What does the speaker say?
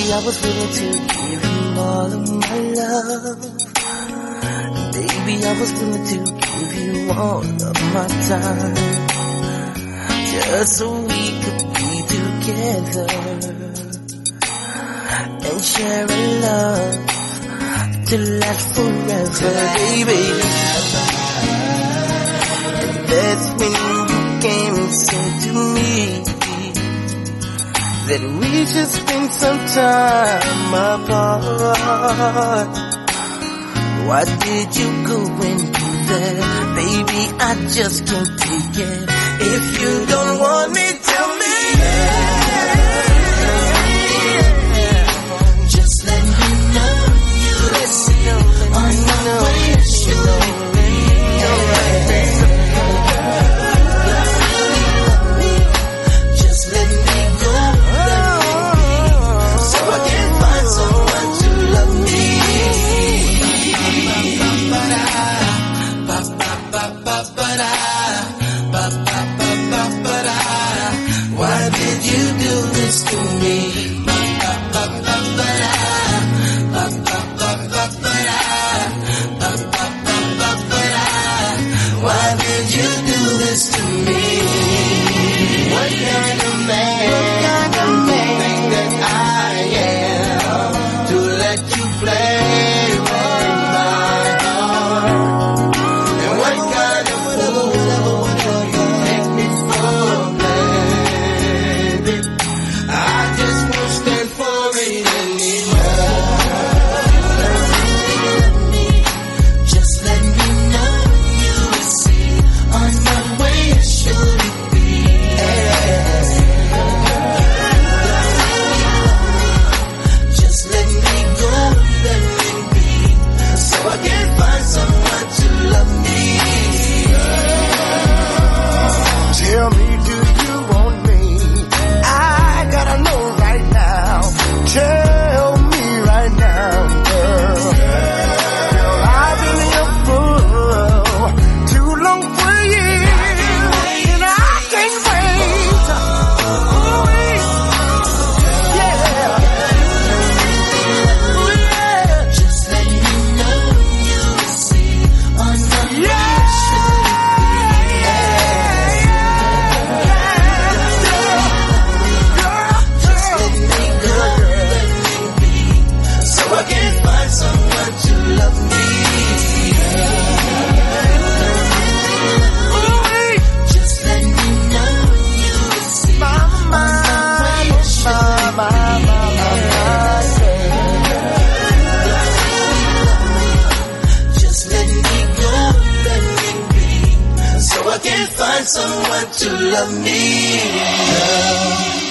I was willing to give you all of my love. Baby, I was willing to give you all of my time, just so we could be together and share a love to last forever, baby. And that's when you came and said to me that we should spend some time apart. Why did you go and do that? Baby, I just can't take it. If you don't want me, tell me. Just let me know you listen on my way. Just let me go, so I can find someone to love me. Why did you do this to me? Why did you do this to me? What kind of man do you think that I am to let you play with my heart? And what kind of fool do you take me for, baby? I just won't stand for it anymore. Just let me know you will see on your way. Should it be? Just let me go, let me be, so I can find someone to love me. Tell me, do you want me? I gotta know right now. Tell me right now, girl. Girl, I've been here for too long for you, and I can't wait. Yeah. Just let me know you will see on my way. Just let me go, let me be, so I can find someone to love me. Just let me know you will see on my way. Just let me go, let me be, so I can find someone to love me.